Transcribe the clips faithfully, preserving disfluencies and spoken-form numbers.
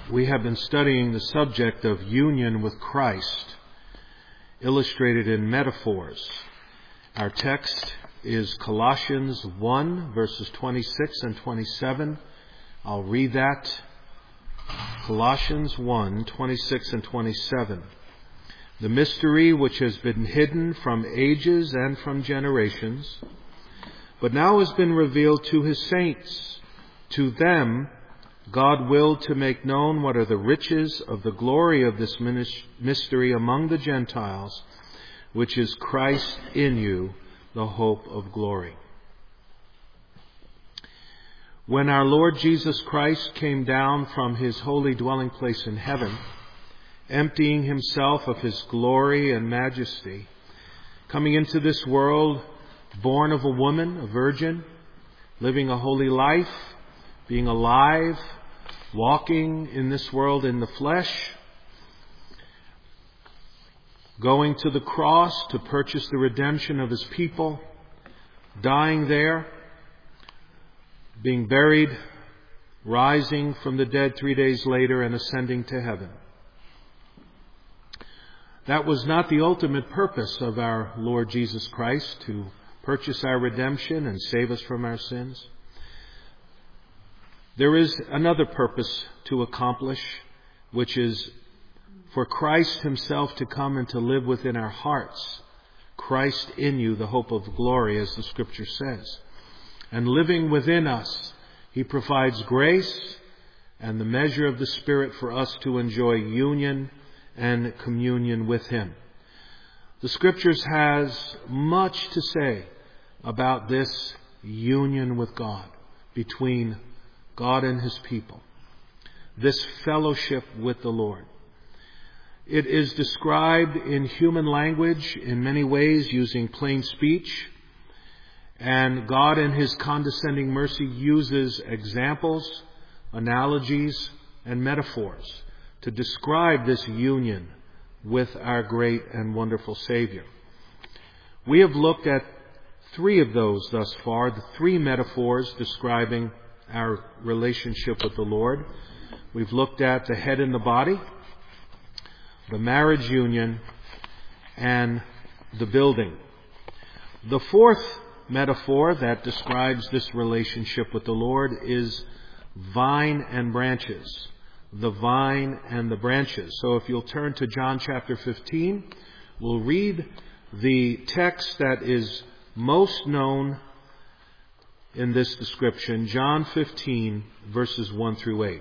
We have been studying the subject of union with Christ, illustrated in metaphors. Our text is Colossians one, verses twenty-six and twenty-seven. I'll read that. Colossians one, twenty-six and twenty-seven. The mystery which has been hidden from ages and from generations, but now has been revealed to His saints. To them God willed to make known what are the riches of the glory of this mystery among the Gentiles, which is Christ in you, the hope of glory. When our Lord Jesus Christ came down from His holy dwelling place in heaven, emptying Himself of His glory and majesty, coming into this world, born of a woman, a virgin, living a holy life, being alive, walking in this world in the flesh, going to the cross to purchase the redemption of His people, dying there, being buried, rising from the dead three days later, and ascending to heaven. That was not the ultimate purpose of our Lord Jesus Christ, to purchase our redemption and save us from our sins. There is another purpose to accomplish, which is for Christ Himself to come and to live within our hearts. Christ in you, the hope of glory, as the Scripture says. And living within us, He provides grace and the measure of the Spirit for us to enjoy union and communion with Him. The Scriptures has much to say about this union with God, between God and His people, this fellowship with the Lord. It is described in human language in many ways, using plain speech. And God in His condescending mercy uses examples, analogies, and metaphors to describe this union with our great and wonderful Savior. We have looked at three of those thus far, the three metaphors describing our relationship with the Lord. We've looked at the head and the body, the marriage union, and the building. The fourth metaphor that describes this relationship with the Lord is vine and branches. The vine and the branches. So if you'll turn to John chapter fifteen, we'll read the text that is most known in this description, John fifteen, verses one through eight.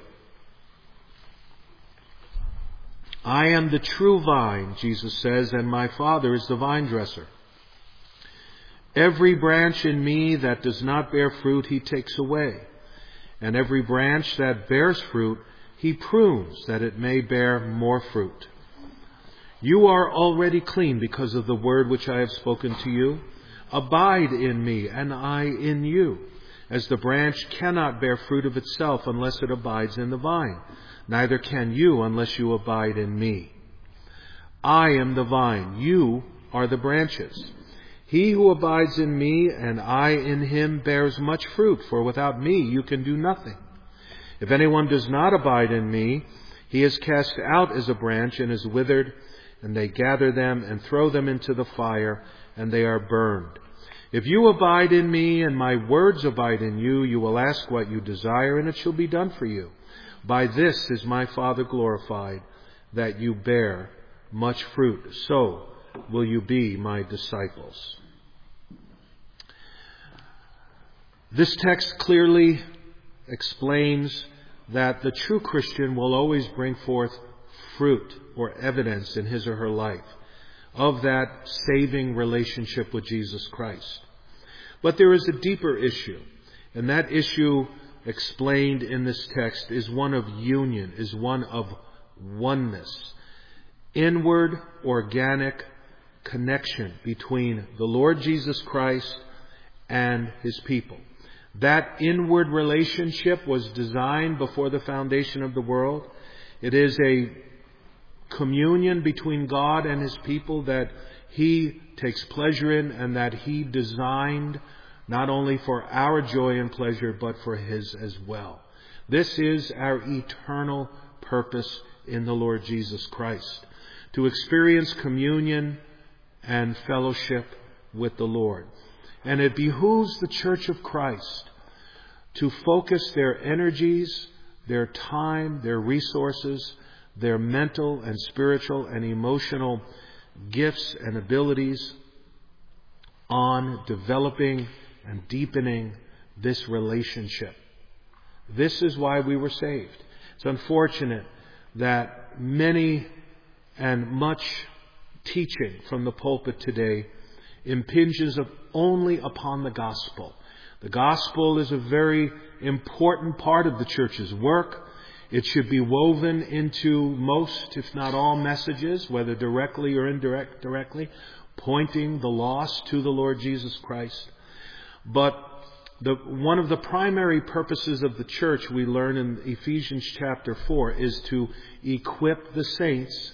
I am the true vine, Jesus says, and my Father is the vine dresser. Every branch in me that does not bear fruit, He takes away. And every branch that bears fruit, He prunes, that it may bear more fruit. You are already clean because of the word which I have spoken to you. Abide in me, and I in you. As the branch cannot bear fruit of itself unless it abides in the vine, neither can you unless you abide in me. I am the vine, you are the branches. He who abides in me and I in him bears much fruit, for without me you can do nothing. If anyone does not abide in me, he is cast out as a branch and is withered, and they gather them and throw them into the fire, and they are burned. If you abide in me and my words abide in you, you will ask what you desire, and it shall be done for you. By this is my Father glorified, that you bear much fruit. So will you be my disciples. This text clearly explains that the true Christian will always bring forth fruit or evidence in his or her life of that saving relationship with Jesus Christ. But there is a deeper issue, and that issue explained in this text is one of union, is one of oneness. Inward, organic connection between the Lord Jesus Christ and His people. That inward relationship was designed before the foundation of the world. It is a communion between God and His people that He takes pleasure in and that He designed not only for our joy and pleasure, but for His as well. This is our eternal purpose in the Lord Jesus Christ, to experience communion and fellowship with the Lord. And it behooves the Church of Christ to focus their energies, their time, their resources, their mental and spiritual and emotional gifts and abilities on developing and deepening this relationship. This is why we were saved. It's unfortunate that many and much teaching from the pulpit today impinges only upon the gospel. The gospel is a very important part of the church's work. It should be woven into most, if not all, messages, whether directly or indirect, directly, pointing the lost to the Lord Jesus Christ. But the, one of the primary purposes of the church, we learn in Ephesians chapter four, is to equip the saints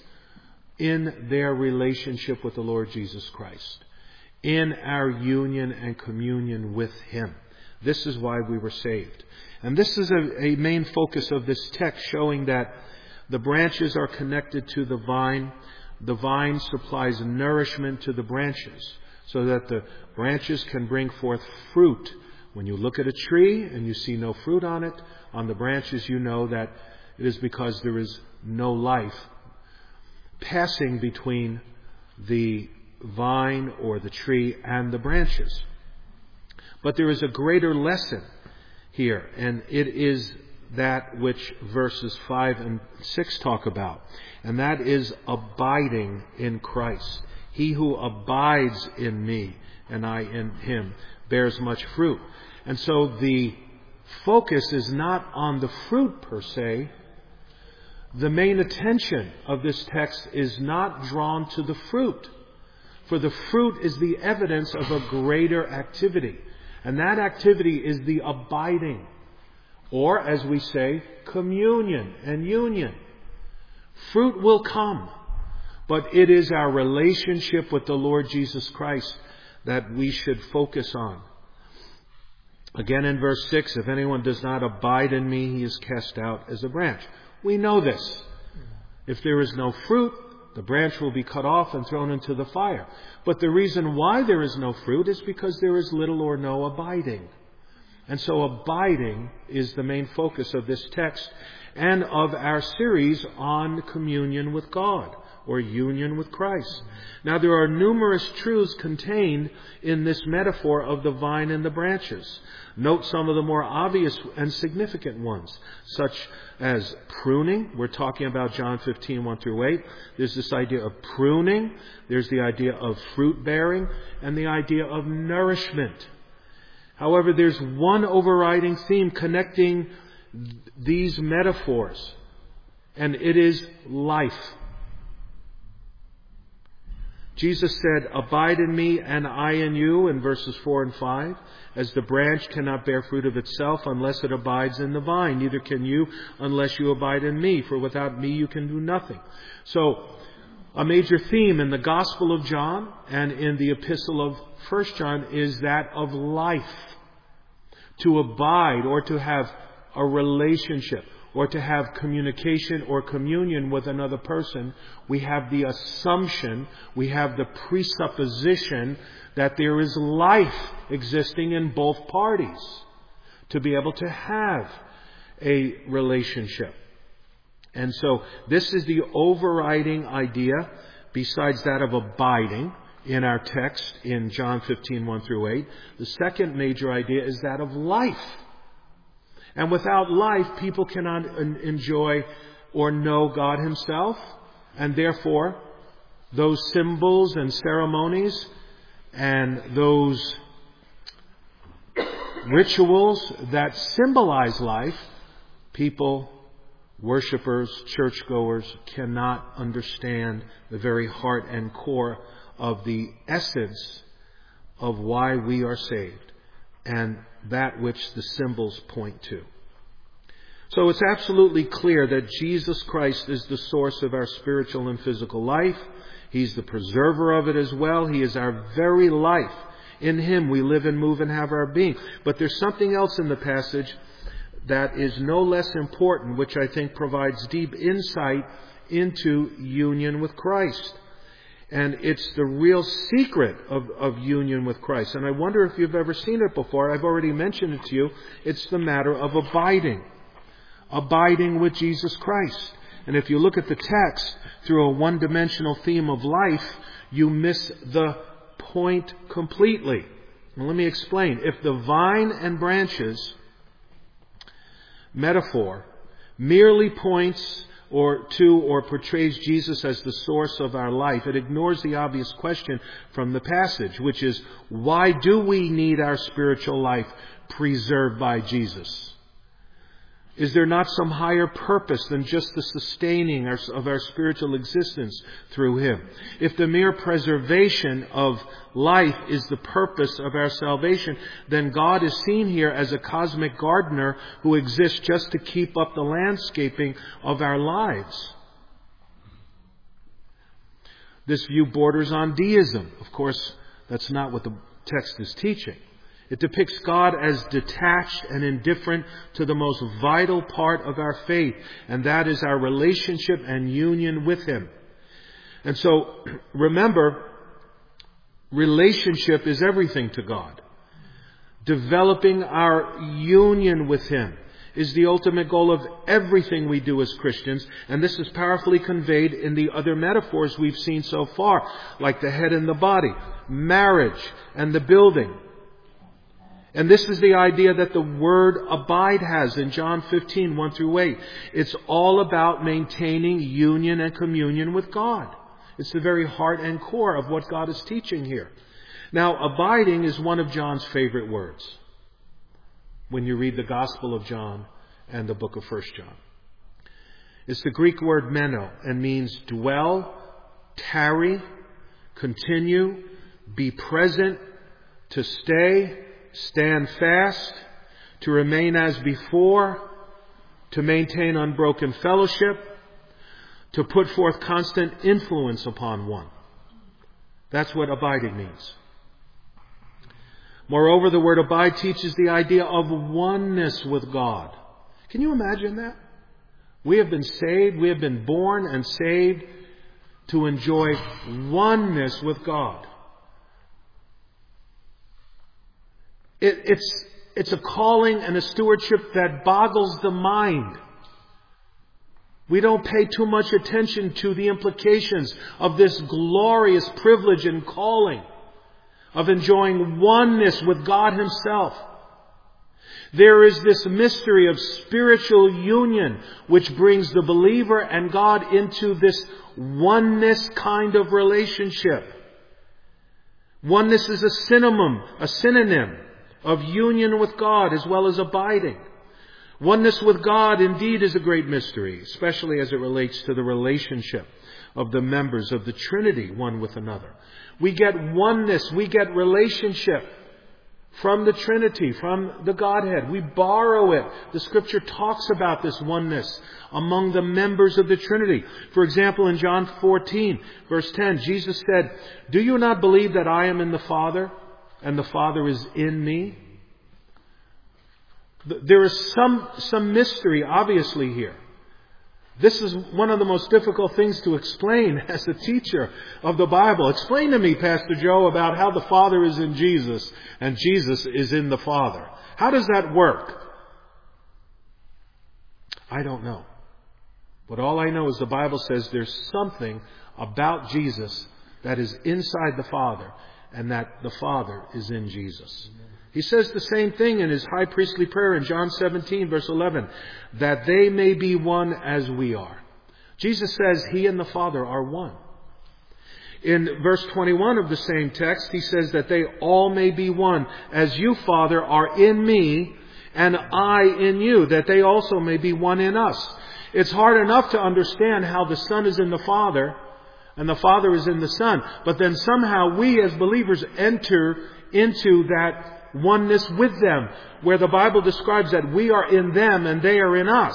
in their relationship with the Lord Jesus Christ, in our union and communion with Him. This is why we were saved. And this is a, a main focus of this text, showing that the branches are connected to the vine. The vine supplies nourishment to the branches so that the branches can bring forth fruit. When you look at a tree and you see no fruit on it, on the branches, you know that it is because there is no life passing between the vine or the tree and the branches. But there is a greater lesson here, and it is that which verses five and six talk about, and that is abiding in Christ. He who abides in me and I in him bears much fruit. And so the focus is not on the fruit per se. The main attention of this text is not drawn to the fruit, for the fruit is the evidence of a greater activity. And that activity is the abiding, or as we say, communion and union. Fruit will come, but it is our relationship with the Lord Jesus Christ that we should focus on. Again in verse six, if anyone does not abide in me, he is cast out as a branch. We know this. If there is no fruit, the branch will be cut off and thrown into the fire. But the reason why there is no fruit is because there is little or no abiding. And so abiding is the main focus of this text and of our series on communion with God, or union with Christ. Now, there are numerous truths contained in this metaphor of the vine and the branches. Note some of the more obvious and significant ones, such as pruning. We're talking about John fifteen, one through eight. There's this idea of pruning. There's the idea of fruit bearing and the idea of nourishment. However, there's one overriding theme connecting these metaphors, and it is life. Jesus said, abide in me and I in you, in verses four and five, as the branch cannot bear fruit of itself unless it abides in the vine. Neither can you unless you abide in me, for without me you can do nothing. So, a major theme in the Gospel of John and in the Epistle of First John is that of life. To abide, or to have a relationship, or to have communication or communion with another person, we have the assumption, we have the presupposition that there is life existing in both parties to be able to have a relationship. And so this is the overriding idea, besides that of abiding in our text in John fifteen, one through eight. The second major idea is that of life. And without life, people cannot enjoy or know God Himself. And therefore, those symbols and ceremonies and those rituals that symbolize life, people, worshipers, churchgoers cannot understand the very heart and core of the essence of why we are saved, and that which the symbols point to. So it's absolutely clear that Jesus Christ is the source of our spiritual and physical life. He's the preserver of it as well. He is our very life. In Him we live and move and have our being. But there's something else in the passage that is no less important, which I think provides deep insight into union with Christ. And it's the real secret of, of union with Christ. And I wonder if you've ever seen it before. I've already mentioned it to you. It's the matter of abiding. Abiding with Jesus Christ. And if you look at the text through a one-dimensional theme of life, you miss the point completely. Now, let me explain. If the vine and branches metaphor merely points or to or portrays Jesus as the source of our life, it ignores the obvious question from the passage, which is, why do we need our spiritual life preserved by Jesus? Is there not some higher purpose than just the sustaining of our spiritual existence through Him? If the mere preservation of life is the purpose of our salvation, then God is seen here as a cosmic gardener who exists just to keep up the landscaping of our lives. This view borders on deism. Of course, that's not what the text is teaching. It depicts God as detached and indifferent to the most vital part of our faith, and that is our relationship and union with Him. And so, remember, relationship is everything to God. Developing our union with Him is the ultimate goal of everything we do as Christians, and this is powerfully conveyed in the other metaphors we've seen so far, like the head and the body, marriage and the building. And this is the idea that the word abide has in John fifteen, one through eight. It's all about maintaining union and communion with God. It's the very heart and core of what God is teaching here. Now, abiding is one of John's favorite words when you read the Gospel of John and the book of First John. It's the Greek word meno and means dwell, tarry, continue, be present, to stay, stand fast, to remain as before, to maintain unbroken fellowship, to put forth constant influence upon one. That's what abiding means. Moreover, the word abide teaches the idea of oneness with God. Can you imagine that? We have been saved, we have been born and saved to enjoy oneness with God. It, it's, it's a calling and a stewardship that boggles the mind. We don't pay too much attention to the implications of this glorious privilege and calling of enjoying oneness with God Himself. There is this mystery of spiritual union which brings the believer and God into this oneness kind of relationship. Oneness is a synonym, a synonym of union with God as well as abiding. Oneness with God indeed is a great mystery, especially as it relates to the relationship of the members of the Trinity one with another. We get oneness, we get relationship from the Trinity, from the Godhead. We borrow it. The Scripture talks about this oneness among the members of the Trinity. For example, in John fourteen, verse ten, Jesus said, "Do you not believe that I am in the Father, and the Father is in me?" There is some, some mystery, obviously, here. This is one of the most difficult things to explain as a teacher of the Bible. Explain to me, Pastor Joe, about how the Father is in Jesus and Jesus is in the Father. How does that work? I don't know. But all I know is the Bible says there's something about Jesus that is inside the Father and that the Father is in Jesus. He says the same thing in His high priestly prayer in John seventeen, verse eleven, that they may be one as we are. Jesus says He and the Father are one. In verse twenty-one of the same text, He says that they all may be one, as you, Father, are in me and I in you, that they also may be one in us. It's hard enough to understand how the Son is in the Father and the Father is in the Son, but then somehow we as believers enter into that oneness with them, where the Bible describes that we are in them and they are in us.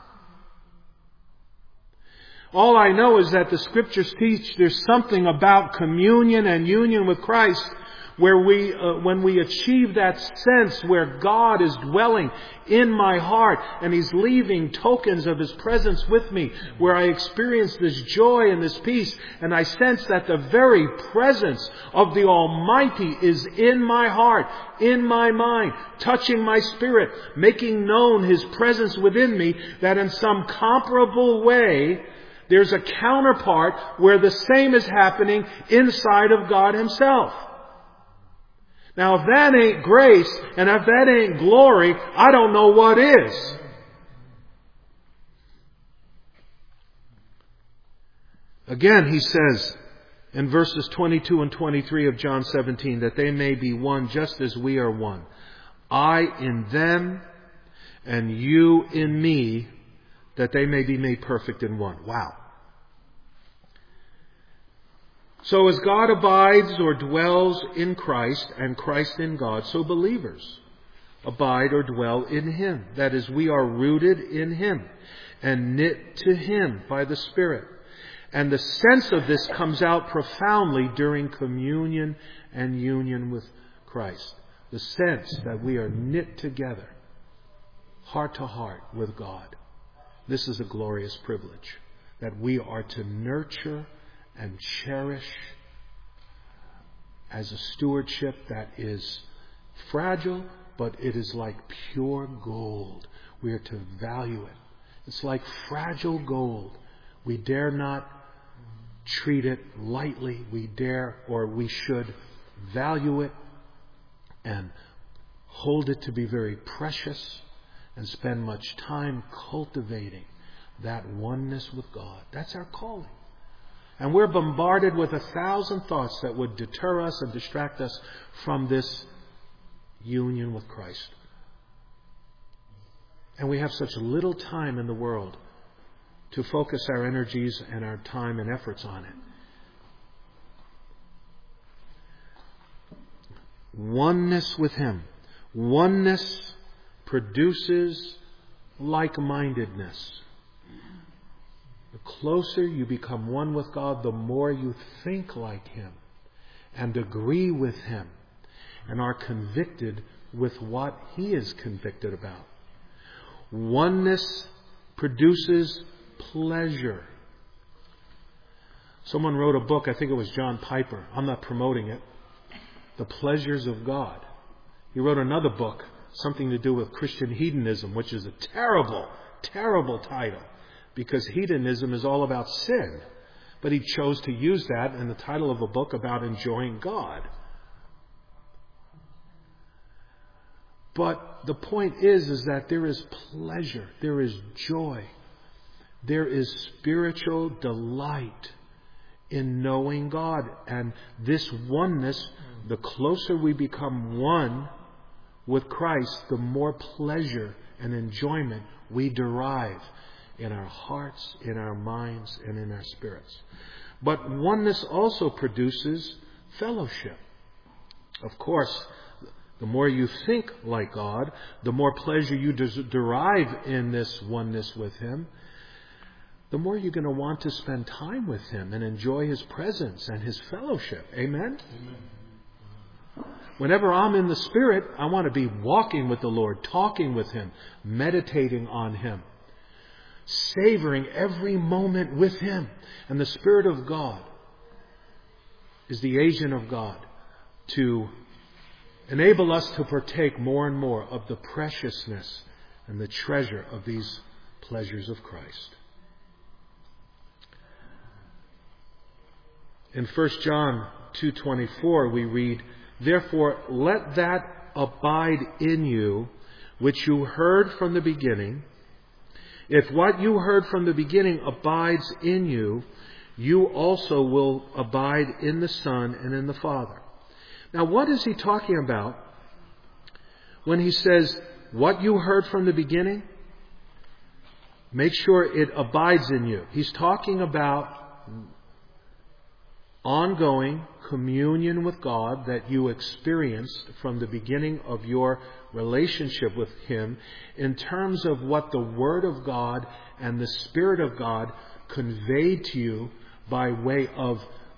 All I know is that the Scriptures teach there's something about communion and union with Christ where we, uh, when we achieve that sense where God is dwelling in my heart and He's leaving tokens of His presence with me, where I experience this joy and this peace, and I sense that the very presence of the Almighty is in my heart, in my mind, touching my spirit, making known His presence within me, that in some comparable way, there's a counterpart where the same is happening inside of God Himself. Now, if that ain't grace, and if that ain't glory, I don't know what is. Again, he says in verses twenty-two and twenty-three of John seventeen, that they may be one just as we are one. I in them, and you in me, that they may be made perfect in one. Wow. So as God abides or dwells in Christ and Christ in God, so believers abide or dwell in Him. That is, we are rooted in Him and knit to Him by the Spirit. And the sense of this comes out profoundly during communion and union with Christ. The sense that we are knit together, heart to heart with God. This is a glorious privilege that we are to nurture and cherish as a stewardship that is fragile, but it is like pure gold. We are to value it. It's like fragile gold. We dare not treat it lightly. We dare, or we should value it and hold it to be very precious and spend much time cultivating that oneness with God. That's our calling. And we're bombarded with a thousand thoughts that would deter us and distract us from this union with Christ. And we have such little time in the world to focus our energies and our time and efforts on it. Oneness with Him. Oneness produces like-mindedness. The closer you become one with God, the more you think like Him and agree with Him and are convicted with what He is convicted about. Oneness produces pleasure. Someone wrote a book, I think it was John Piper. I'm not promoting it. The Pleasures of God. He wrote another book, something to do with Christian hedonism, which is a terrible, terrible title. Because hedonism is all about sin. But he chose to use that in the title of a book about enjoying God. But the point is, is that there is pleasure, there is joy, there is spiritual delight in knowing God. And this oneness, the closer we become one with Christ, the more pleasure and enjoyment we derive in our hearts, in our minds, and in our spirits. But oneness also produces fellowship. Of course, the more you think like God, the more pleasure you derive in this oneness with Him, the more you're going to want to spend time with Him and enjoy His presence and His fellowship. Amen? Amen. Whenever I'm in the Spirit, I want to be walking with the Lord, talking with Him, meditating on Him, savoring every moment with Him. And the Spirit of God is the agent of God to enable us to partake more and more of the preciousness and the treasure of these pleasures of Christ. In First John two twenty-four we read, "Therefore let that abide in you which you heard from the beginning. If what you heard from the beginning abides in you, you also will abide in the Son and in the Father." Now, what is he talking about when he says, what you heard from the beginning, make sure it abides in you? He's talking about ongoing communion with God that you experienced from the beginning of your relationship with Him, in terms of what the Word of God and the Spirit of God conveyed to you by way of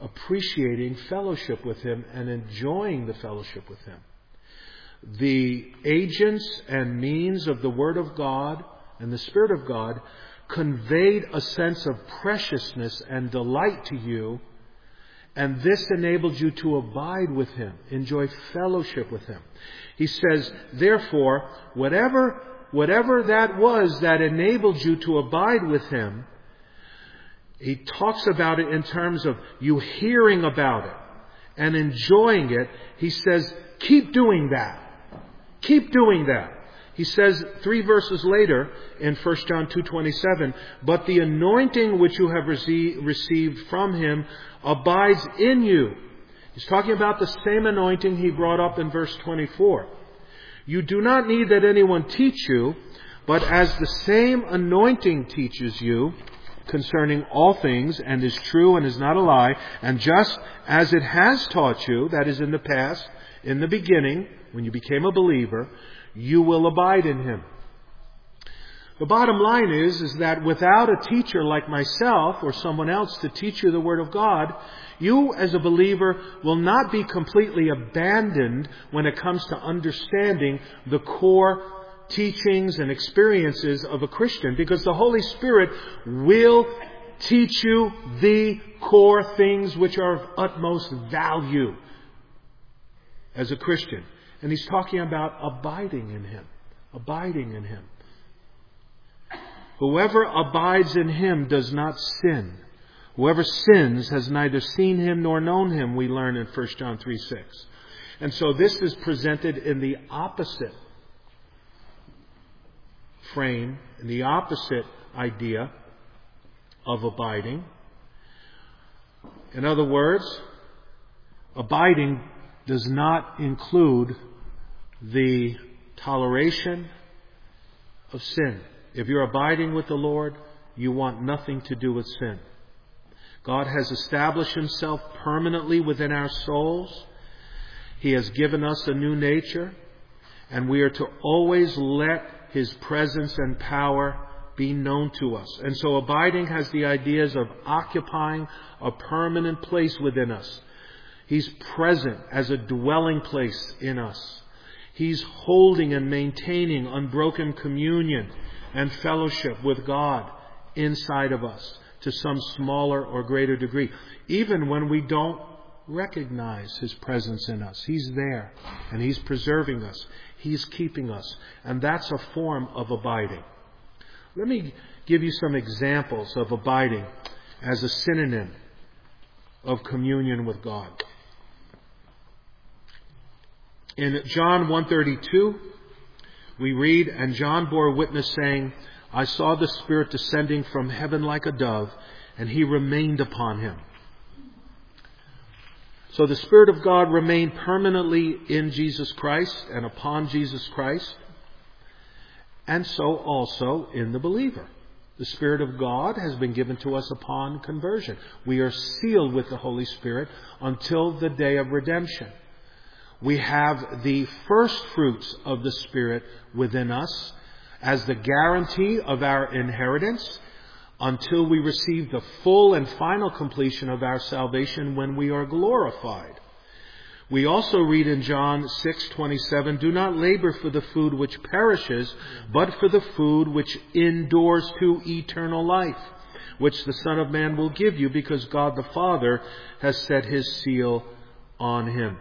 appreciating fellowship with Him and enjoying the fellowship with Him. The agents and means of the Word of God and the Spirit of God conveyed a sense of preciousness and delight to you, and this enabled you to abide with Him, enjoy fellowship with Him. He says, therefore, whatever, whatever that was that enabled you to abide with Him, he talks about it in terms of you hearing about it and enjoying it. He says, keep doing that. Keep doing that. He says three verses later in First John two twenty-seven, but the anointing which you have received from Him abides in you. He's talking about the same anointing he brought up in verse twenty-four. You do not need that anyone teach you, but as the same anointing teaches you concerning all things, and is true and is not a lie, and just as it has taught you, that is in the past, in the beginning, when you became a believer, you will abide in Him. The bottom line is, is that without a teacher like myself or someone else to teach you the Word of God, you as a believer will not be completely abandoned when it comes to understanding the core teachings and experiences of a Christian, because the Holy Spirit will teach you the core things which are of utmost value as a Christian. And he's talking about abiding in Him. Abiding in Him. Whoever abides in Him does not sin. Whoever sins has neither seen Him nor known Him, we learn in First John three six. And so this is presented in the opposite frame, in the opposite idea of abiding. In other words, abiding does not include the toleration of sin. If you're abiding with the Lord, you want nothing to do with sin. God has established Himself permanently within our souls. He has given us a new nature, and we are to always let His presence and power be known to us. And so abiding has the ideas of occupying a permanent place within us. He's present as a dwelling place in us. He's holding and maintaining unbroken communion and fellowship with God inside of us to some smaller or greater degree. Even when we don't recognize His presence in us, He's there and He's preserving us. He's keeping us. And that's a form of abiding. Let me give you some examples of abiding as a synonym of communion with God. In John one thirty-two, we read, and John bore witness saying, I saw the Spirit descending from heaven like a dove, and He remained upon Him. So the Spirit of God remained permanently in Jesus Christ and upon Jesus Christ, and so also in the believer. The Spirit of God has been given to us upon conversion. We are sealed with the Holy Spirit until the day of redemption. We have the first fruits of the Spirit within us as the guarantee of our inheritance until we receive the full and final completion of our salvation when we are glorified. We also read in John six twenty-seven, do not labor for the food which perishes, but for the food which endures to eternal life, which the Son of Man will give you, because God the Father has set His seal on Him.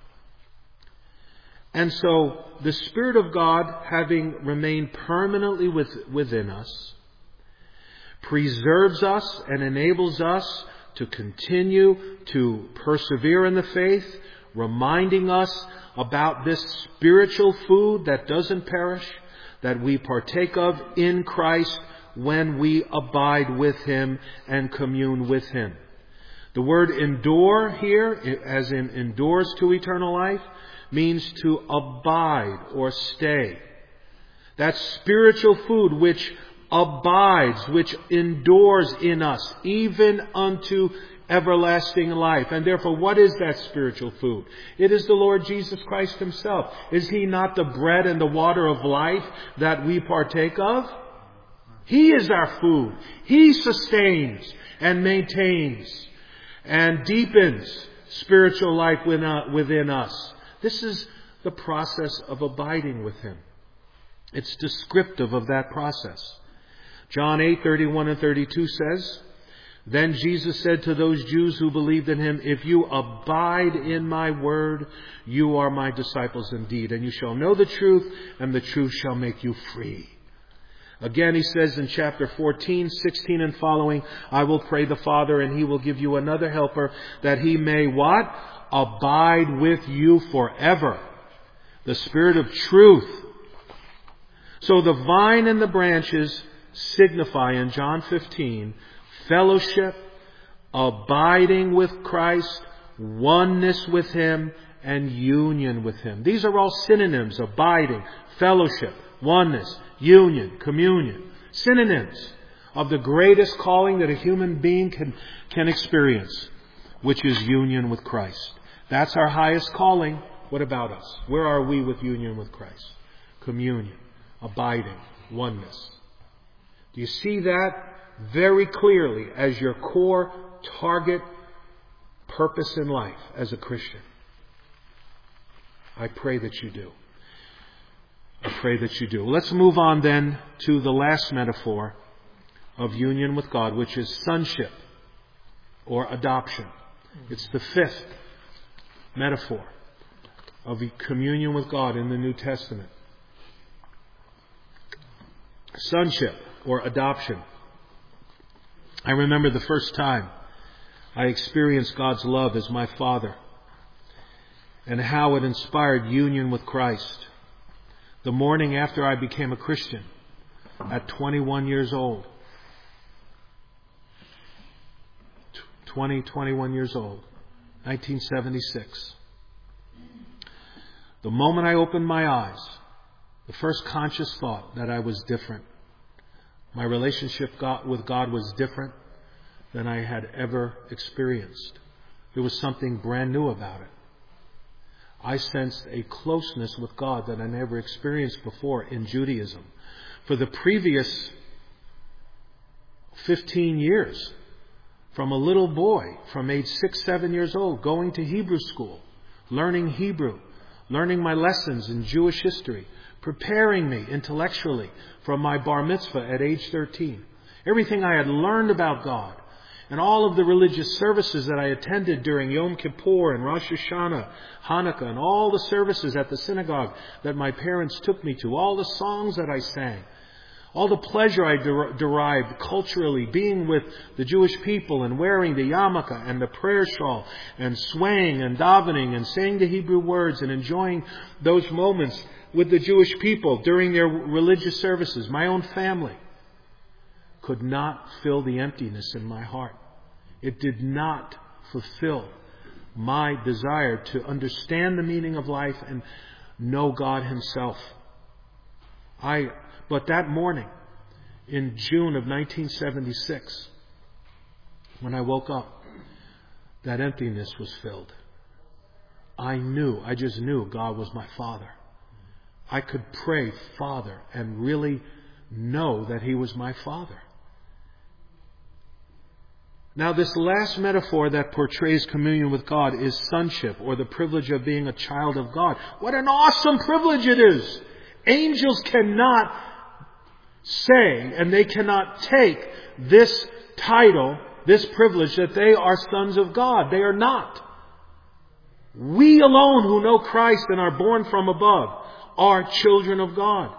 And so the Spirit of God, having remained permanently with, within us, preserves us and enables us to continue to persevere in the faith, reminding us about this spiritual food that doesn't perish, that we partake of in Christ when we abide with Him and commune with Him. The word endure here, as in endures to eternal life, means to abide or stay. That spiritual food which abides, which endures in us, even unto everlasting life. And therefore, what is that spiritual food? It is the Lord Jesus Christ Himself. Is He not the bread and the water of life that we partake of? He is our food. He sustains and maintains and deepens spiritual life within us. This is the process of abiding with Him. It's descriptive of that process. John eight, thirty-one and thirty-two says, "Then Jesus said to those Jews who believed in Him, 'If you abide in my word, you are my disciples indeed, and you shall know the truth, and the truth shall make you free.'" Again, He says in chapter fourteen, sixteen and following, "I will pray the Father, and He will give you another helper, that He may" what? "Abide with you forever. The Spirit of truth." So the vine and the branches signify in John fifteen fellowship, abiding with Christ, oneness with Him, and union with Him. These are all synonyms: abiding, fellowship, oneness, union, communion. Synonyms of the greatest calling that a human being can, can experience, which is union with Christ. That's our highest calling. What about us? Where are we with union with Christ? Communion, abiding, oneness. Do you see that very clearly as your core target purpose in life as a Christian? I pray that you do. I pray that you do. Let's move on then to the last metaphor of union with God, which is sonship or adoption. It's the fifth metaphor of communion with God in the New Testament. Sonship or adoption. I remember the first time I experienced God's love as my Father and how it inspired union with Christ. The morning after I became a Christian at twenty-one years old. twenty, twenty-one years old. nineteen seventy-six. The moment I opened my eyes, the first conscious thought that I was different. My relationship with God was different than I had ever experienced. There was something brand new about it. I sensed a closeness with God that I never experienced before in Judaism. For the previous fifteen years, from a little boy, from age six, seven years old, going to Hebrew school, learning Hebrew, learning my lessons in Jewish history, preparing me intellectually for my bar mitzvah at age thirteen. Everything I had learned about God and all of the religious services that I attended during Yom Kippur and Rosh Hashanah, Hanukkah, and all the services at the synagogue that my parents took me to, all the songs that I sang, all the pleasure I der- derived culturally being with the Jewish people and wearing the yarmulke and the prayer shawl and swaying and davening and saying the Hebrew words and enjoying those moments with the Jewish people during their religious services. My own family could not fill the emptiness in my heart. It did not fulfill my desire to understand the meaning of life and know God Himself. I, but that morning, in June of nineteen seventy-six, when I woke up, that emptiness was filled. I knew, I just knew God was my Father. I could pray Father and really know that He was my Father. Now, this last metaphor that portrays communion with God is sonship, or the privilege of being a child of God. What an awesome privilege it is! Angels cannot say, and they cannot take this title, this privilege, that they are sons of God. They are not. We alone who know Christ and are born from above are children of God.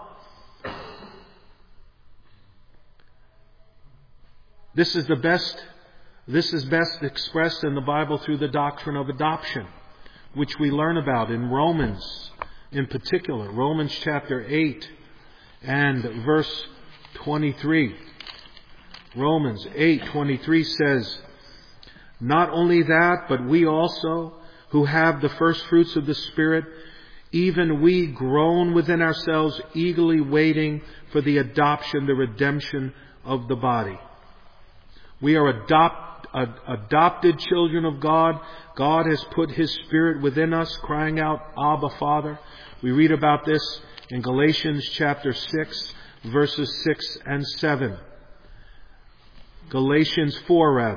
This is the best This is best expressed in the Bible through the doctrine of adoption, which we learn about in Romans in particular. Romans chapter eight and verse twenty-three. Romans eight twenty-three says, "Not only that, but we also, who have the first fruits of the Spirit, even we groan within ourselves, eagerly waiting for the adoption, the redemption of the body." We are adopt, ad, adopted children of God. God has put His Spirit within us, crying out, "Abba, Father." We read about this in Galatians chapter six, verses six and seven. Galatians four, rather.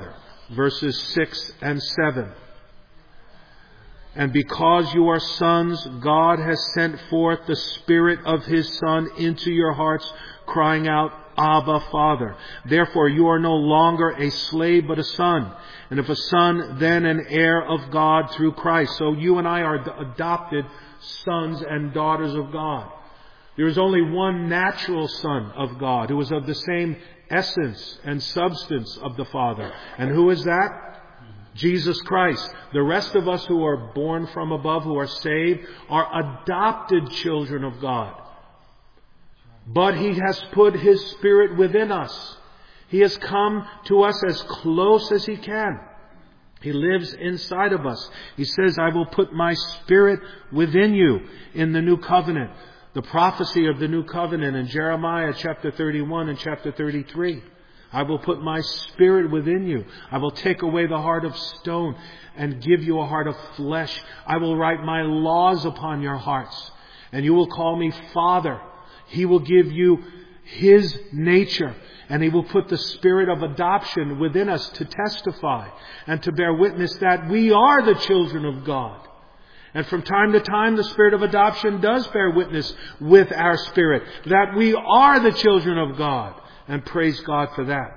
verses six and seven. And because you are sons, God has sent forth the Spirit of His Son into your hearts, crying out, Abba, Father. Therefore you are no longer a slave, but a son. And if a son, then an heir of God through Christ. So you and I are adopted sons and daughters of God. There is only one natural Son of God who is of the same essence and substance of the Father. And who is that? Jesus Christ. The rest of us who are born from above, who are saved, are adopted children of God. But He has put His Spirit within us. He has come to us as close as He can. He lives inside of us. He says, I will put my Spirit within you in the new covenant. The prophecy of the new covenant in Jeremiah chapter thirty-one and chapter thirty-three. I will put my Spirit within you. I will take away the heart of stone and give you a heart of flesh. I will write my laws upon your hearts. And you will call me Father. He will give you His nature. And He will put the Spirit of adoption within us to testify and to bear witness that we are the children of God. And from time to time, the Spirit of adoption does bear witness with our spirit that we are the children of God. And praise God for that.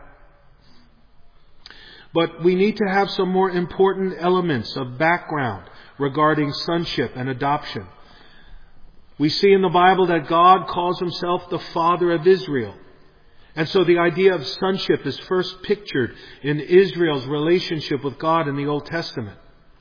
But we need to have some more important elements of background regarding sonship and adoption. We see in the Bible that God calls Himself the Father of Israel. And so the idea of sonship is first pictured in Israel's relationship with God in the Old Testament.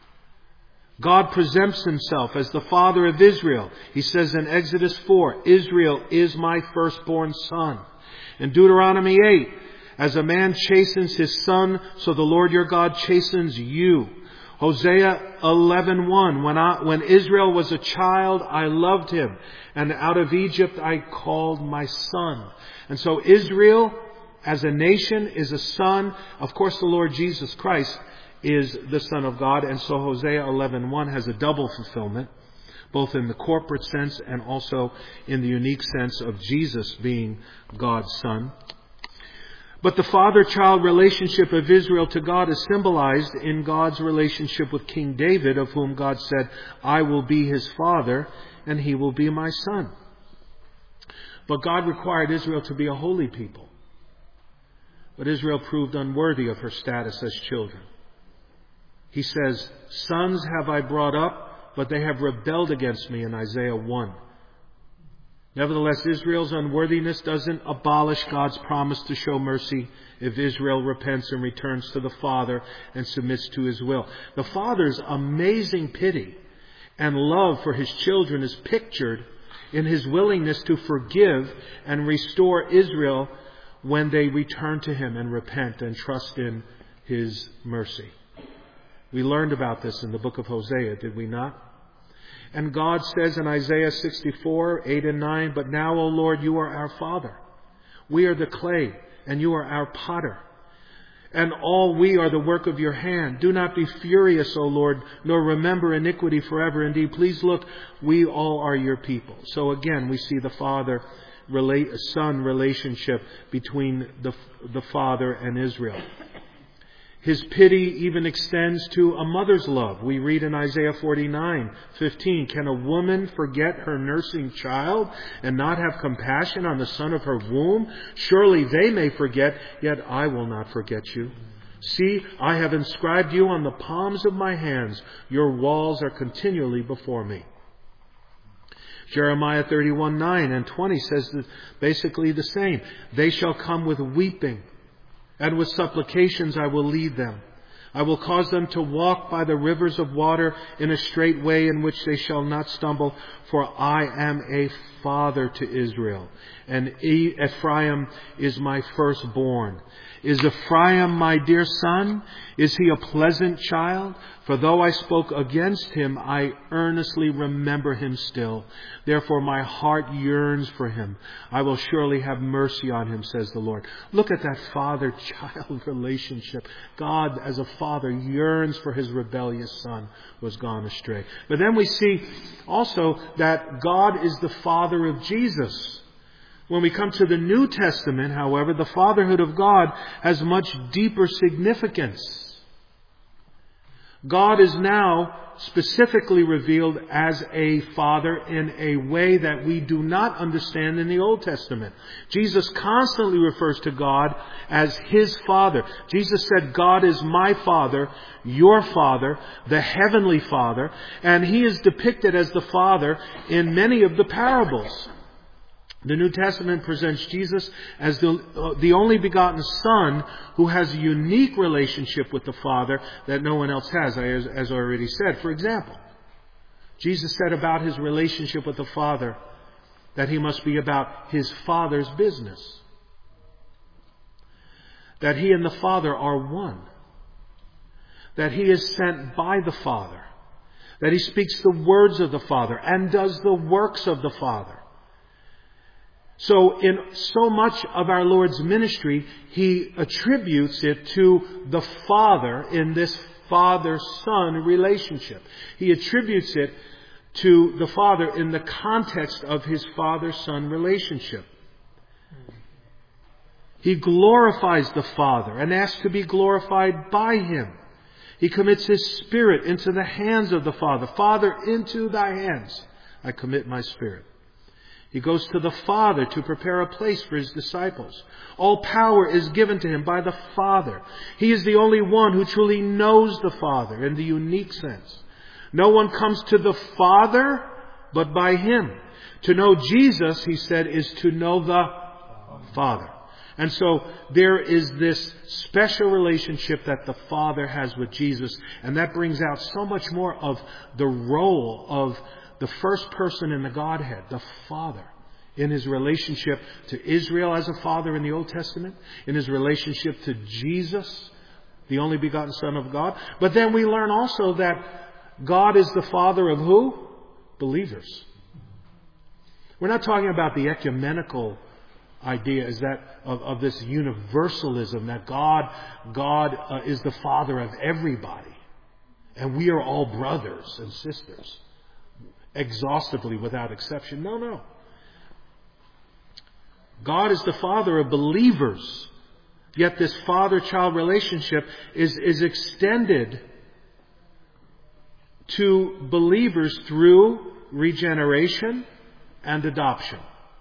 God presents Himself as the Father of Israel. He says in Exodus four, Israel is my firstborn son. In Deuteronomy eight, as a man chastens his son, so the Lord your God chastens you. Hosea eleven one, when I, when Israel was a child, I loved him, and out of Egypt I called my son. And so Israel, as a nation, is a son. Of course, the Lord Jesus Christ is the Son of God, and so Hosea eleven one has a double fulfillment, both in the corporate sense and also in the unique sense of Jesus being God's Son. But the father-child relationship of Israel to God is symbolized in God's relationship with King David, of whom God said, I will be his father, and he will be my son. But God required Israel to be a holy people. But Israel proved unworthy of her status as children. He says, sons have I brought up, but they have rebelled against me in Isaiah one. Nevertheless, Israel's unworthiness doesn't abolish God's promise to show mercy if Israel repents and returns to the Father and submits to His will. The Father's amazing pity and love for His children is pictured in His willingness to forgive and restore Israel when they return to Him and repent and trust in His mercy. We learned about this in the book of Hosea, did we not? And God says in Isaiah sixty-four, eight and nine, but now, O Lord, you are our Father. We are the clay, and you are our potter. And all we are the work of your hand. Do not be furious, O Lord, nor remember iniquity forever. Indeed, please look, we all are your people. So again, we see the Father, Son relationship between the, the Father and Israel. His pity even extends to a mother's love. We read in Isaiah forty-nine fifteen, can a woman forget her nursing child and not have compassion on the son of her womb? Surely they may forget, yet I will not forget you. See, I have inscribed you on the palms of my hands. Your walls are continually before me. Jeremiah thirty-one nine and twenty says basically the same. They shall come with weeping, and with supplications I will lead them. I will cause them to walk by the rivers of water in a straight way in which they shall not stumble. For I am a father to Israel, and Ephraim is my firstborn. Is Ephraim my dear son? Is he a pleasant child? For though I spoke against him, I earnestly remember him still. Therefore my heart yearns for him. I will surely have mercy on him, says the Lord. Look at that father-child relationship. God, as a father, yearns for his rebellious son who has gone astray. But then we see also that God is the Father of Jesus. When we come to the New Testament, however, the fatherhood of God has much deeper significance. God is now specifically revealed as a Father in a way that we do not understand in the Old Testament. Jesus constantly refers to God as His Father. Jesus said, God is my Father, your Father, the Heavenly Father, and He is depicted as the Father in many of the parables. The New Testament presents Jesus as the, uh, the only begotten Son who has a unique relationship with the Father that no one else has, as, as I already said. For example, Jesus said about His relationship with the Father that He must be about His Father's business. That He and the Father are one. That He is sent by the Father. That He speaks the words of the Father and does the works of the Father. So in so much of our Lord's ministry, He attributes it to the Father in this Father-Son relationship. He attributes it to the Father in the context of His Father-Son relationship. He glorifies the Father and asks to be glorified by Him. He commits His Spirit into the hands of the Father. Father, into Thy hands I commit my spirit. He goes to the Father to prepare a place for His disciples. All power is given to Him by the Father. He is the only one who truly knows the Father in the unique sense. No one comes to the Father but by Him. To know Jesus, He said, is to know the Father. And so there is this special relationship that the Father has with Jesus. And that brings out so much more of the role of the first person in the Godhead, the Father, in His relationship to Israel as a father in the Old Testament, in His relationship to Jesus, the only begotten Son of God. But then we learn also that God is the Father of who? Believers. We're not talking about the ecumenical idea is that of, of this universalism that God, God uh, is the Father of everybody. And we are all brothers and sisters. Exhaustively, without exception. No, no. God is the Father of believers. Yet this father-child relationship is, is extended to believers through regeneration and adoption.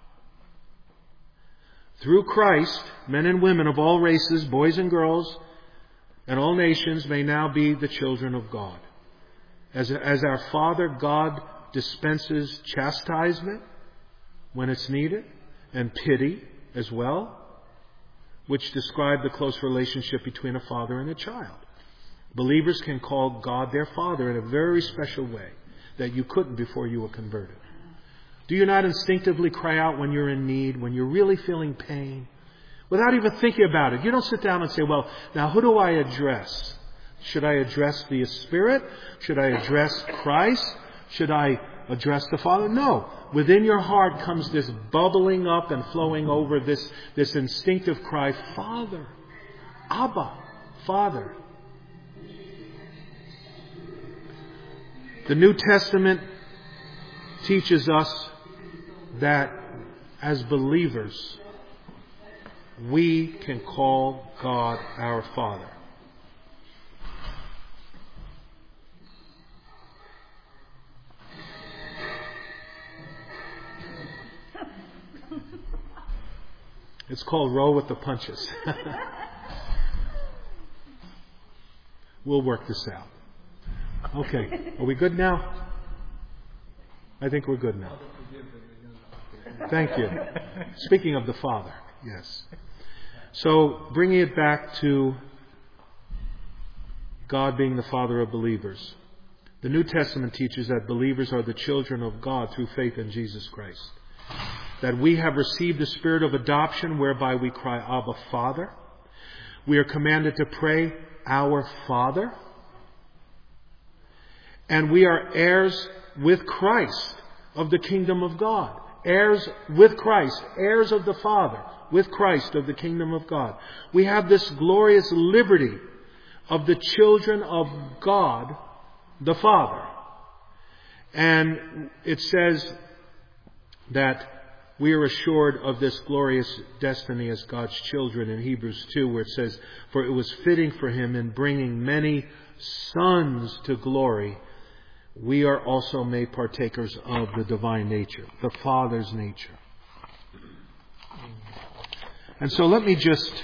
Through Christ, men and women of all races, boys and girls, and all nations may now be the children of God. As, as our Father, God dispenses chastisement when it's needed, and pity as well, which describe the close relationship between a father and a child. Believers can call God their Father in a very special way that you couldn't before you were converted. Do you not instinctively cry out when you're in need, when you're really feeling pain, without even thinking about it? You don't sit down and say, well, now who do I address? Should I address the Spirit? Should I address Christ? Should I address the Father? No. Within your heart comes this bubbling up and flowing over, this, this instinctive cry, Father, Abba, Father. The New Testament teaches us that as believers, we can call God our Father. It's called roll with the punches. We'll work this out. Okay. Are we good now? I think we're good now. Thank you. Speaking of the Father, yes. So, bringing it back to God being the Father of believers. The New Testament teaches that believers are the children of God through faith in Jesus Christ. That we have received the spirit of adoption whereby we cry, Abba, Father. We are commanded to pray, Our Father. And we are heirs with Christ of the kingdom of God. Heirs with Christ. Heirs of the Father with Christ of the kingdom of God. We have this glorious liberty of the children of God, the Father. And it says that we are assured of this glorious destiny as God's children in Hebrews two, where it says, "For it was fitting for him in bringing many sons to glory, we are also made partakers of the divine nature," the Father's nature. And so let me just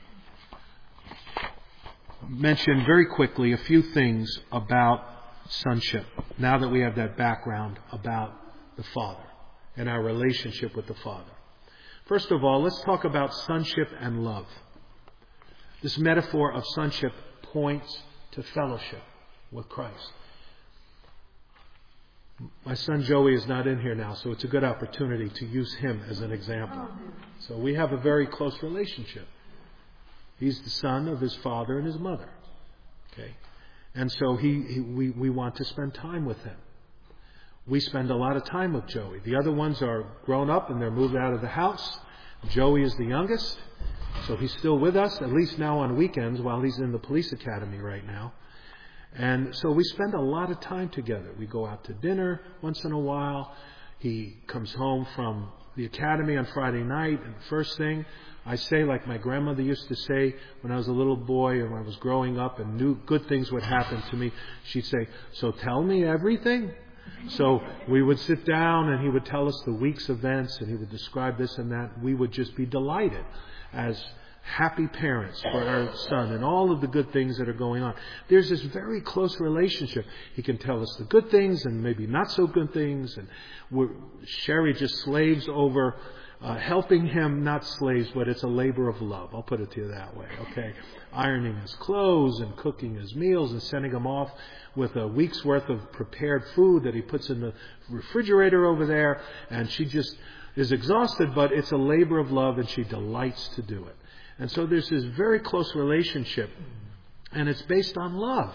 mention very quickly a few things about sonship, now that we have that background about the Father and our relationship with the Father. First of all, let's talk about sonship and love. This metaphor of sonship points to fellowship with Christ. My son Joey is not in here now, so it's a good opportunity to use him as an example. So we have a very close relationship. He's the son of his father and his mother. Okay, and so he, he we, we want to spend time with him. We spend a lot of time with Joey. The other ones are grown up and they're moved out of the house. Joey is the youngest, so he's still with us, at least now on weekends while he's in the police academy right now. And so we spend a lot of time together. We go out to dinner once in a while. He comes home from the academy on Friday night, and first thing I say, like my grandmother used to say when I was a little boy and when I was growing up and knew good things would happen to me, she'd say, "So tell me everything." So we would sit down and he would tell us the week's events and he would describe this and that. We would just be delighted as happy parents for our son and all of the good things that are going on. There's this very close relationship. He can tell us the good things and maybe not so good things. And we're, Sherry just slaves over uh, helping him, not slaves, but it's a labor of love. I'll put it to you that way, okay? Ironing his clothes and cooking his meals and sending him off with a week's worth of prepared food that he puts in the refrigerator over there. And she just is exhausted, but it's a labor of love and she delights to do it. And so there's this very close relationship, and it's based on love.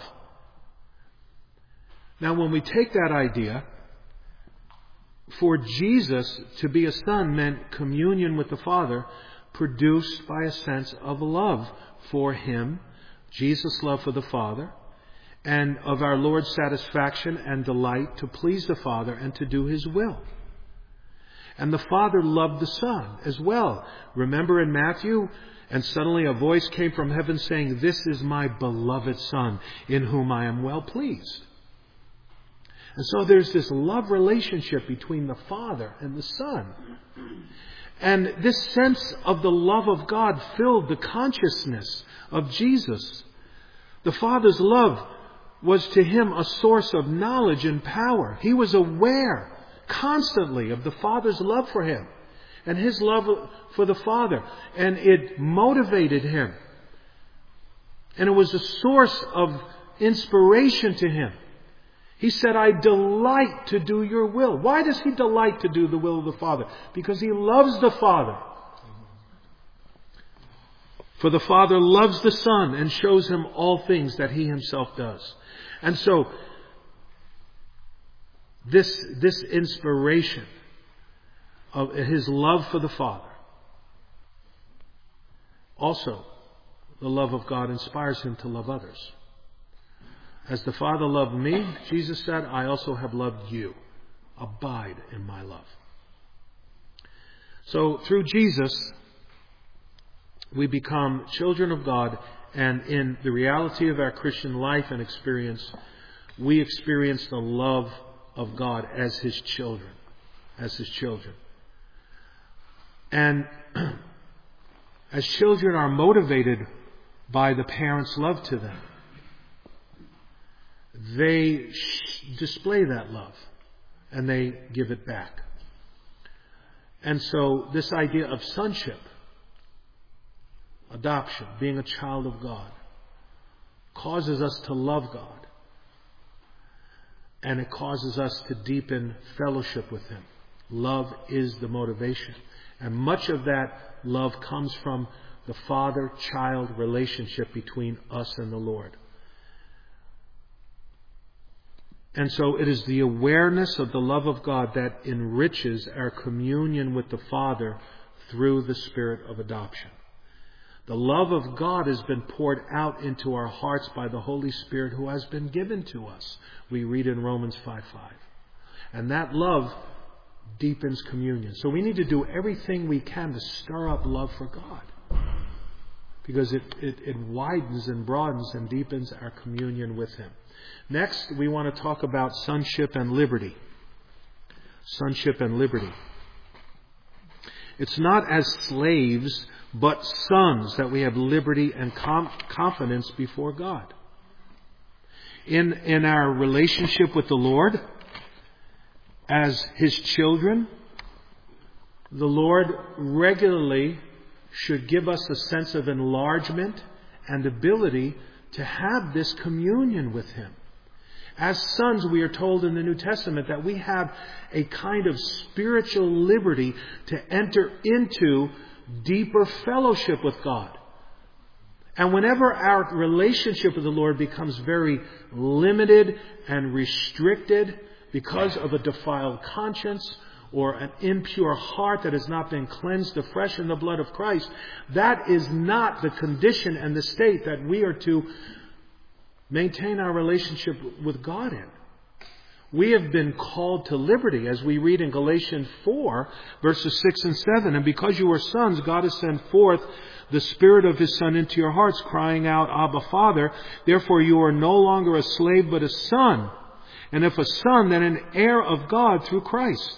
Now, when we take that idea, for Jesus to be a son meant communion with the Father, produced by a sense of love for Him, Jesus' love for the Father, and of our Lord's satisfaction and delight to please the Father and to do His will. And the Father loved the Son as well. Remember in Matthew, "And suddenly a voice came from heaven saying, 'This is my beloved Son, in whom I am well pleased.'" And so there's this love relationship between the Father and the Son. And this sense of the love of God filled the consciousness of Jesus. The Father's love was to Him a source of knowledge and power. He was aware constantly of the Father's love for Him and His love for the Father. And it motivated Him. And it was a source of inspiration to Him. He said, "I delight to do your will." Why does He delight to do the will of the Father? Because He loves the Father. For the Father loves the Son and shows Him all things that He Himself does. And so, this, this inspiration of His love for the Father, also, the love of God inspires Him to love others. "As the Father loved me," Jesus said, "I also have loved you. Abide in my love." So through Jesus, we become children of God, and in the reality of our Christian life and experience, we experience the love of God as His children, as His children. And as children are motivated by the parents' love to them, they display that love and they give it back. And so this idea of sonship, adoption, being a child of God, causes us to love God. And it causes us to deepen fellowship with Him. Love is the motivation. And much of that love comes from the father-child relationship between us and the Lord. And so it is the awareness of the love of God that enriches our communion with the Father through the Spirit of adoption. The love of God has been poured out into our hearts by the Holy Spirit who has been given to us. We read in Romans five five. And that love deepens communion. So we need to do everything we can to stir up love for God. Because it, it, it widens and broadens and deepens our communion with Him. Next, we want to talk about sonship and liberty. Sonship and liberty. It's not as slaves, but sons that we have liberty and com- confidence before God. In, in our relationship with the Lord, as His children, the Lord regularly should give us a sense of enlargement and ability to have this communion with Him. As sons, we are told in the New Testament that we have a kind of spiritual liberty to enter into deeper fellowship with God. And whenever our relationship with the Lord becomes very limited and restricted because of a defiled conscience or an impure heart that has not been cleansed afresh in the blood of Christ, that is not the condition and the state that we are to maintain our relationship with God in. We have been called to liberty, as we read in Galatians four, verses six and seven. And because you are sons, God has sent forth the Spirit of His Son into your hearts, crying out, Abba, Father. Therefore you are no longer a slave, but a son. And if a son, then an heir of God through Christ.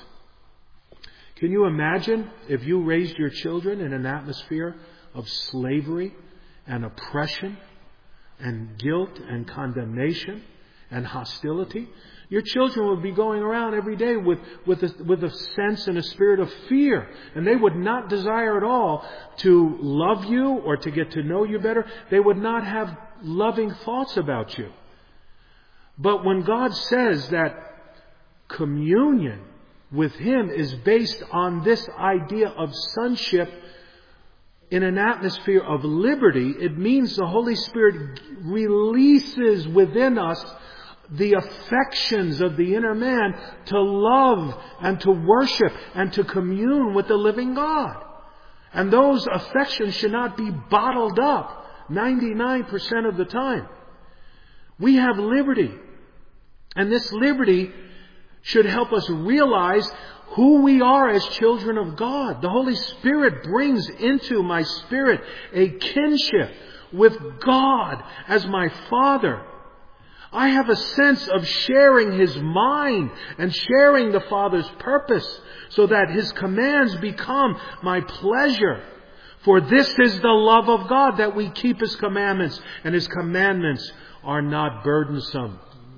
Can you imagine if you raised your children in an atmosphere of slavery and oppression and guilt and condemnation and hostility? Your children would be going around every day with, with, a, with a sense and a spirit of fear. And they would not desire at all to love you or to get to know you better. They would not have loving thoughts about you. But when God says that communion with Him is based on this idea of sonship in an atmosphere of liberty, it means the Holy Spirit releases within us the affections of the inner man to love and to worship and to commune with the living God. And those affections should not be bottled up ninety-nine percent of the time. We have liberty. And this liberty should help us realize who we are as children of God. The Holy Spirit brings into my spirit a kinship with God as my Father. I have a sense of sharing His mind and sharing the Father's purpose so that His commands become my pleasure. For this is the love of God, that we keep His commandments, and His commandments are not burdensome.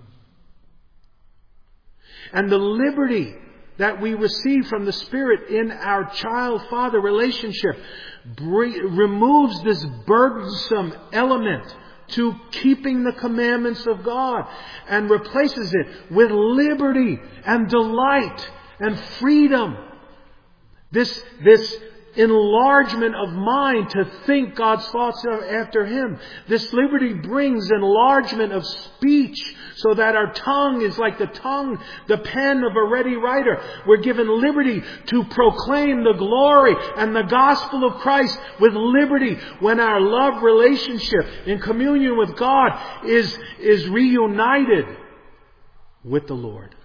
And the liberty that we receive from the Spirit in our child-father relationship removes this burdensome element to keeping the commandments of God and replaces it with liberty and delight and freedom. This, this enlargement of mind to think God's thoughts after Him. This liberty brings enlargement of speech so that our tongue is like the tongue, the pen of a ready writer. We're given liberty to proclaim the glory and the gospel of Christ with liberty when our love relationship in communion with God is, is reunited with the Lord.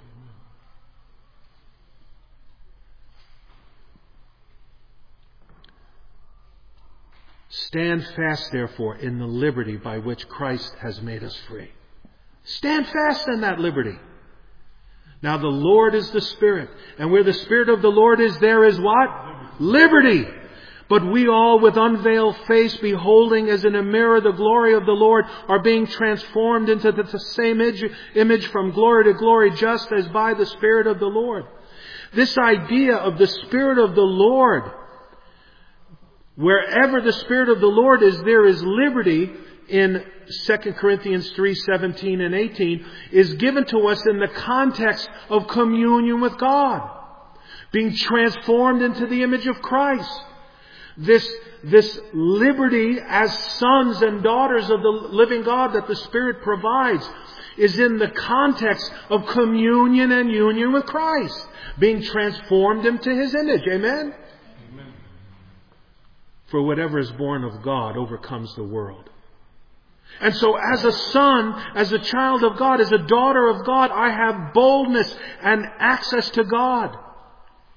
Stand fast, therefore, in the liberty by which Christ has made us free. Stand fast in that liberty. Now the Lord is the Spirit, and where the Spirit of the Lord is, there is what? Liberty. But we all, with unveiled face, beholding as in a mirror the glory of the Lord, are being transformed into the same image from glory to glory, just as by the Spirit of the Lord. This idea of the Spirit of the Lord, wherever the Spirit of the Lord is, there is liberty, in Second Corinthians three seventeen and eighteen, is given to us in the context of communion with God. Being transformed into the image of Christ. This, this liberty as sons and daughters of the living God that the Spirit provides is in the context of communion and union with Christ. Being transformed into His image. Amen? Amen. For whatever is born of God overcomes the world. And so as a son, as a child of God, as a daughter of God, I have boldness and access to God.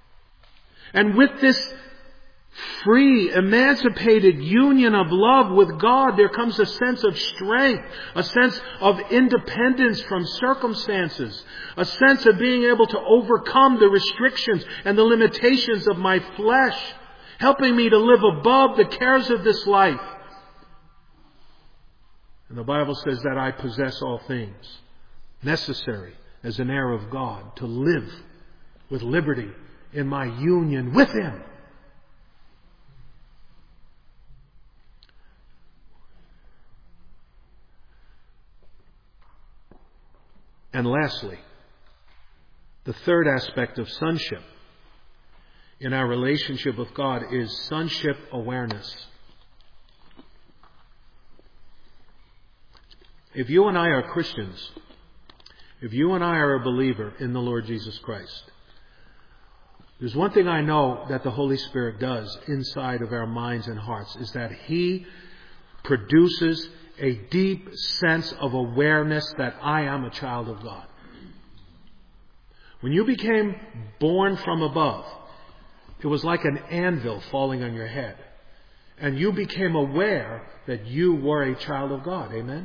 And with this free, emancipated union of love with God, there comes a sense of strength, a sense of independence from circumstances, a sense of being able to overcome the restrictions and the limitations of my flesh, helping me to live above the cares of this life. And the Bible says that I possess all things necessary as an heir of God to live with liberty in my union with Him. And lastly, the third aspect of sonship in our relationship with God is sonship awareness. If you and I are Christians, if you and I are a believer in the Lord Jesus Christ, there's one thing I know that the Holy Spirit does inside of our minds and hearts, is that He produces a deep sense of awareness that I am a child of God. When you became born from above, it was like an anvil falling on your head. And you became aware that you were a child of God. Amen?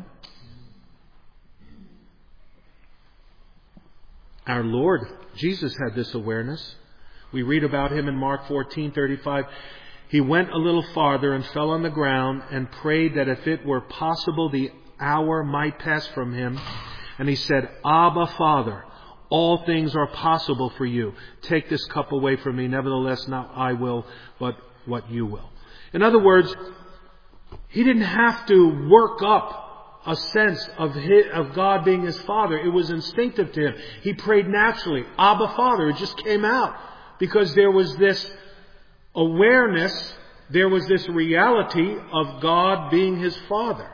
Our Lord Jesus had this awareness. We read about Him in Mark fourteen thirty-five. He went a little farther and fell on the ground and prayed that if it were possible the hour might pass from Him. And He said, Abba, Father, all things are possible for you. Take this cup away from me. Nevertheless, not I will, but what you will. In other words, He didn't have to work up a sense of his, of God being His Father. It was instinctive to Him. He prayed naturally. Abba, Father. It just came out because there was this awareness, there was this reality of God being His Father.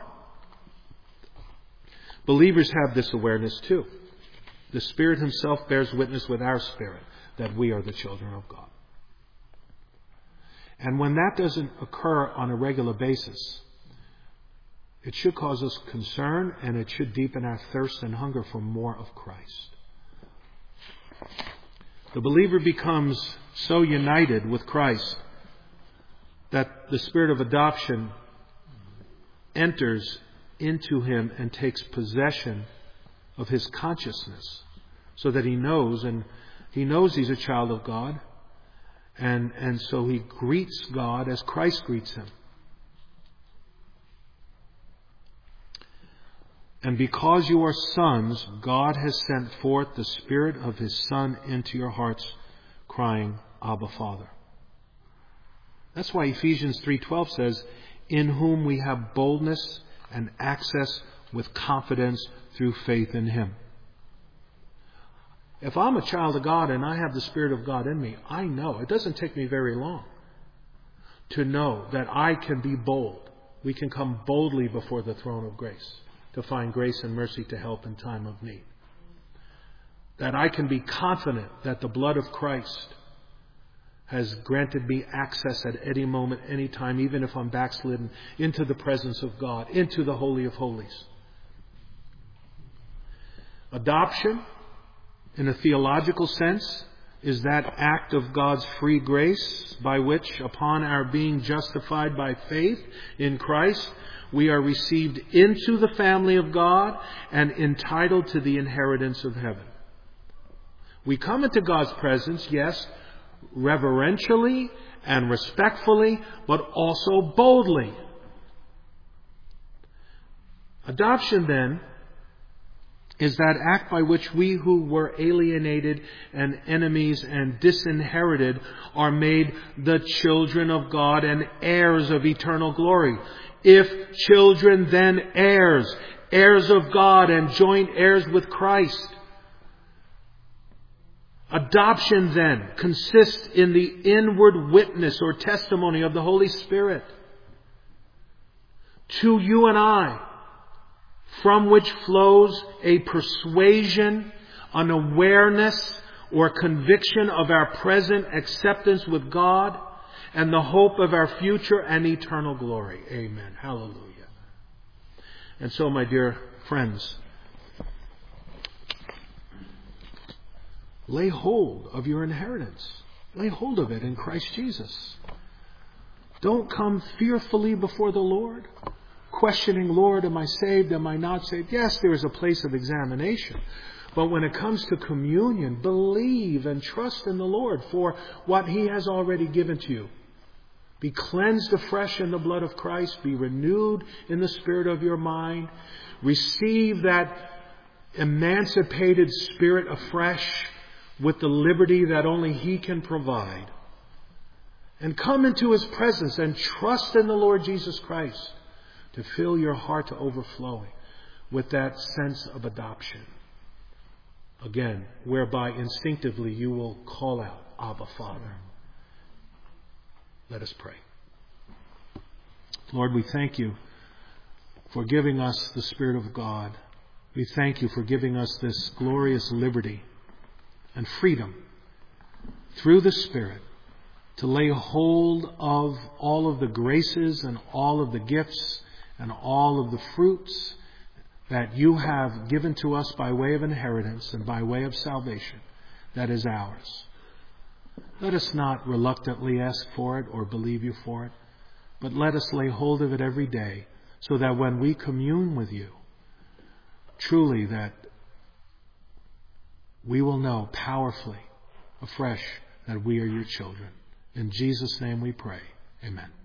Believers have this awareness too. The Spirit Himself bears witness with our spirit that we are the children of God. And when that doesn't occur on a regular basis, it should cause us concern, and it should deepen our thirst and hunger for more of Christ. The believer becomes so united with Christ that the spirit of adoption enters into him and takes possession of his consciousness, so that he knows, and he knows he's a child of God, and, and so he greets God as Christ greets him. And because you are sons, God has sent forth the Spirit of His Son into your hearts, crying, Abba, Father. That's why Ephesians three twelve says, in whom we have boldness and access with confidence through faith in Him. If I'm a child of God and I have the Spirit of God in me, I know, it doesn't take me very long to know that I can be bold. We can come boldly before the throne of grace to find grace and mercy to help in time of need. That I can be confident that the blood of Christ has granted me access at any moment, any time, even if I'm backslidden, into the presence of God, into the Holy of Holies. Adoption, in a theological sense, is that act of God's free grace by which, upon our being justified by faith in Christ, we are received into the family of God and entitled to the inheritance of heaven. We come into God's presence, yes, reverentially and respectfully, but also boldly. Adoption, then, is that act by which we who were alienated and enemies and disinherited are made the children of God and heirs of eternal glory. If children, then heirs, heirs of God and joint heirs with Christ. Adoption, then, consists in the inward witness or testimony of the Holy Spirit to you and I, from which flows a persuasion, an awareness or conviction of our present acceptance with God and the hope of our future and eternal glory. Amen. Hallelujah. And so, my dear friends, lay hold of your inheritance. Lay hold of it in Christ Jesus. Don't come fearfully before the Lord, questioning, Lord, am I saved? Am I not saved? Yes, there is a place of examination. But when it comes to communion, believe and trust in the Lord for what He has already given to you. Be cleansed afresh in the blood of Christ. Be renewed in the spirit of your mind. Receive that emancipated spirit afresh with the liberty that only He can provide. And come into His presence and trust in the Lord Jesus Christ to fill your heart to overflowing with that sense of adoption. Again, whereby instinctively you will call out, Abba, Father. Let us pray. Lord, we thank You for giving us the Spirit of God. We thank You for giving us this glorious liberty and freedom through the Spirit to lay hold of all of the graces and all of the gifts and all of the fruits that You have given to us by way of inheritance and by way of salvation that is ours. Let us not reluctantly ask for it or believe You for it, but let us lay hold of it every day so that when we commune with You, truly that we will know powerfully, afresh, that we are Your children. In Jesus' name we pray. Amen.